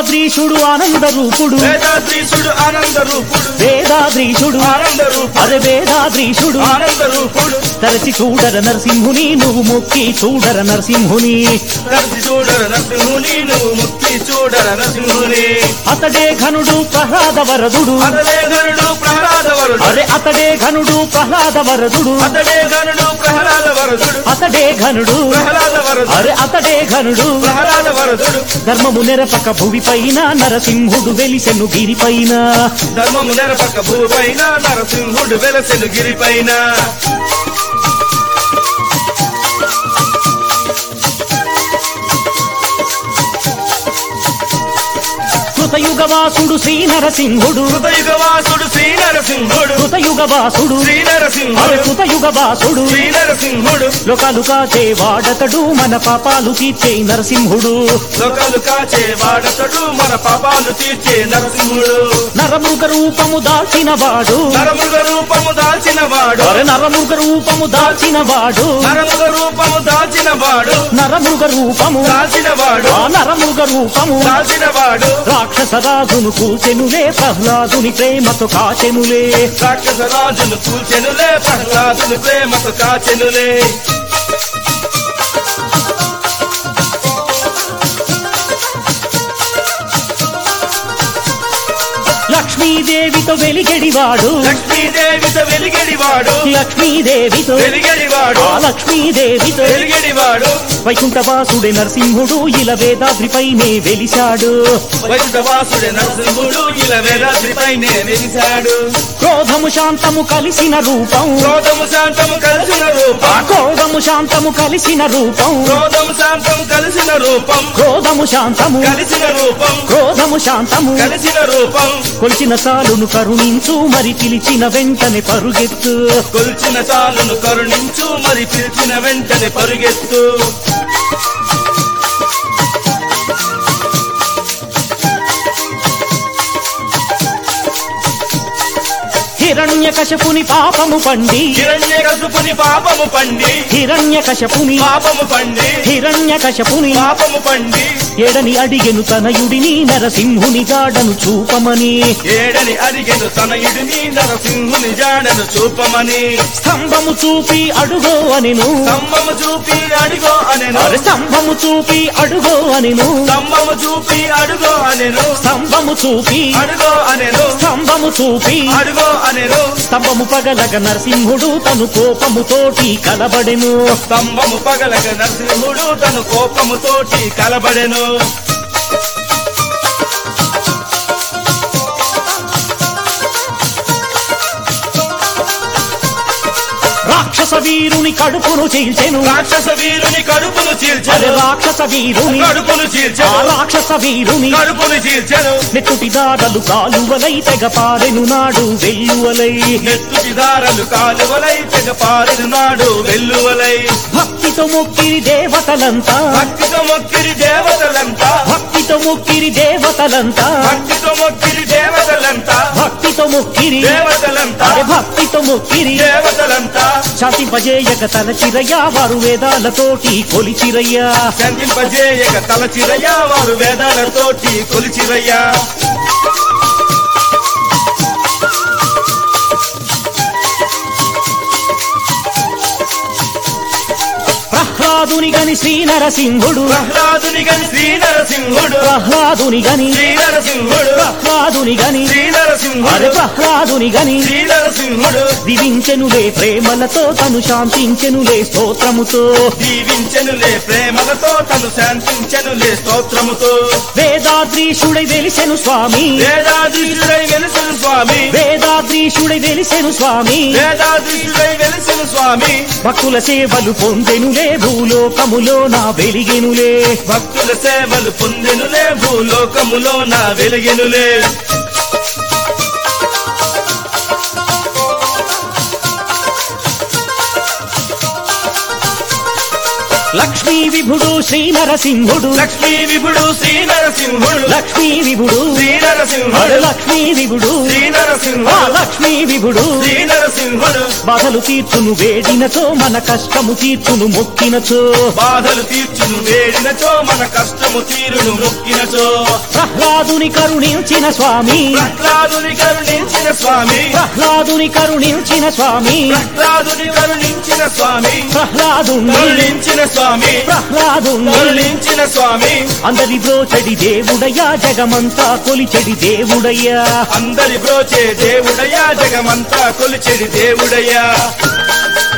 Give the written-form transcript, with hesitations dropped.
వేదాద్రీశుడు ఆనంద రూపుడు వేదాద్రీశుడు ఆనంద రూపుడు వేదాద్రీశుడు ఆనంద రూపుడు అరే వేదాద్రీశుడు ఆనంద రూపుడు తరచి చూడర నరసింహుని నువ్వు మొక్కి చూడర నరసింహుని తరచి చూడర నరసింహుని నువ్వు ముక్తి చూడర నరసింహుని అతడే ఘనుడు ప్రహ్లాద వరదుడు అతడే ఘనుడు ప్రహ్లాద వరదుడు అరే అతడే ఘనుడు ప్రహ్లాద వరదుడు అతడే ఘనుడు ప్రహ్లాద వరదుడు అతడే ఘనుడు ప్రహ్లాద వరదుడు అరే అతడే ఘనుడు ప్రహ్లాద వరదుడు ధర్మము నెరపక భువి పైన నరసింహుడు వెలిసెను గిరి పైన ధర్మము నెరపక భూపైన నరసింహుడు వెలసెను గిరిపైన కృతయుగవాసుడు శ్రీ నరసింహుడు కృతయుగవాసుడు శ్రీ నరసింహుడు కృతయుగవాసుడు శ్రీ నరసింహుడు అరే కృతయుగవాసుడు శ్రీ నరసింహుడు లోకాలు కాచే వాడతడు మన పాపాలు తీర్చే నరసింహుడు లోకాలు కాచే వాడతడు మన పాపాలు తీర్చే నరసింహుడు నరమృగ రూపము దాల్చిన వాడు నరమృగ రూపము దాల్చిన వాడు అరే నరమృగ రూపము దాల్చిన వాడు నరమృగ రూపము దాల్చిన వాడు నరమృగ రూపము దాల్చిన వాడు ఆ నరమృగ రూపము దాల్చిన వాడు రాక్షసరాజును కూచెనులే ప్రహ్లాదుని ప్రేమతో కాచెనులే రాక్షస రాజును కూచెనులే ప్రహ్లాదుని ప్రేమతో కాచెనులే లక్ష్మీదేవితో వెలిగెడివాడు లక్ష్మీదేవితో వెలిగడివాడు లక్ష్మీదేవితో వెలిగడివాడు ఆ లక్ష్మీదేవితో వెలిగడివాడు వైకుంఠవాసుడే నరసింహుడు ఇలా వేదాద్రిపైనే వెలిశాడు వైకుంఠవాసుడే నరసింహుడు ఇలా వేదాద్రిపైనే వెలిశాడు క్రోధము శాంతము కలిసిన రూపం క్రోధము శాంతము కలిసిన రూపం క్రోధము శాంతము కలిసిన రూపం క్రోధము శాంతము కలిసిన రూపం క్రోధము శాంతము కలిసిన రూపం క్రోధము శాంతము కలిసిన రూపం కొలిచిన చాలును కరుణించు మరి పిలిచిన వెంటనే పరుగెత్తు కొల్చిన చాలును కరుణించు మరి పిలిచిన వెంటనే పరుగెత్తు హిరణ్యకశపుని పాపము పండి హిరణ్యకశిపుని పాపము పండి హిరణ్యకశపుని పాపము పండి హిరణ్యకశపుని పాపము పండి ఏడని అడిగెను తనయుడిని నరసింహుని జాడను చూపమని ఏడని అడిగెను తనయుడిని నరసింహుని జాడను చూపమని స్తంభము చూపి అడుగో అనెను స్తంభము చూపి అడుగో అనెను అరే స్తంభము చూపి అడుగో అనెను స్తంభము చూపి అడుగో అనెను స్తంభము చూపి అడుగో అనెను స్తంభము చూపి అడుగో అనెను స్తంభము పగలగ నరసింహుడు తను కోపముతోటి కలబడెను స్తంభము పగలగ నరసింహుడు తను కోపముతోటి కలబడెను రాక్షస వీరుని కడుపును చీల్చెను రాక్షస వీరుని కడుపును అరే చీల్చెను రాక్షస వీరుని కడుపును ఆ చీల్చెను రాక్షస వీరుని కడుపును చీల్చెను నెట్టుటి దారలు కాలువలై తెగ పారెను నాడు వెల్లువలై నెత్తుటి దారలు కాలువలై తెగ పారిన నాడు వెల్లువలై భక్తితో మొక్కిరి దేవతలంతా భక్తితో మొక్కిరి దేవతలంతా భక్తితో మొక్కిరి దేవతలంతా భక్తితో మొక్కిరి దేవతలంతా భక్తితో మొక్కిరి దేవతలంతా అరే భక్తితో మొక్కిరి దేవతలంతా శాంతింపజేయక తలచిరయ్యా వారు వేదాలతోటి కొలిచిరయ్యా శాంతింపజేయక తలచిరయ్యా వారు వేదాలతోటి కొలిచిరయ్యా ప్రహ్లాదుని గని శ్రీ నరసింహుడు ప్రహ్లాదుని గని శ్రీ నరసింహుడు ప్రహ్లాదుని గని శ్రీ నరసింహుడు ప్రహ్లాదుని గని శ్రీ అరే నరసింహుడు ప్రహ్లాదుని గని శ్రీ నరసింహుడు దివించెనులే ప్రేమలతో తను శాంతించెనులే స్తోత్రముతో దీవించెనులే ప్రేమలతో తను శాంతించెనులే స్తోత్రముతో వేదాద్రీశుడై వెలిసెను స్వామి వేదాధీశుడై వెలిసిన స్వామి వేదాద్రీశుడై వెలిసెను స్వామి వేదాధీశుడై వెలిసిన స్వామి భక్తుల సేవలు పొందెనులే భూలోకములో నా వెలిగెనులే భక్తుల సేవలు పొందెనులే భూలోకములో నా వెలిగెనులే లక్ష్మీ విభుడు శ్రీ నరసింహుడు లక్ష్మీ విభుడు శ్రీ నరసింహుడు లక్ష్మీ విభుడు శ్రీ నరసింహుడు లక్ష్మీ విభుడు శ్రీ నరసింహుడు లక్ష్మీ విభుడు శ్రీ నరసింహుడు బాధలు తీర్చును వేడినచో మన కష్టము తీర్చును మొక్కినచో బాధలు తీర్చును వేడినచో మన కష్టము తీరును మొక్కినచో ప్రహ్లాదుని కరుణించిన స్వామి ప్రహ్లాదుని కరుణించిన స్వామి ప్రహ్లాదుని కరుణించిన స్వామి ప్రహ్లాదుని కరుణించిన స్వామి ప్రహ్లాదుని కరుణించిన స్వామి ప్రహ్లాదుని కరుణించిన స్వామి అందరి బ్రోచడి దేవుడయ్యా జగమంతా కొలిచెడి దేవుడయ్యా అందరి బ్రోచే దేవుడయ్యా జగమంతా కొలిచెడి దేవుడయ్యా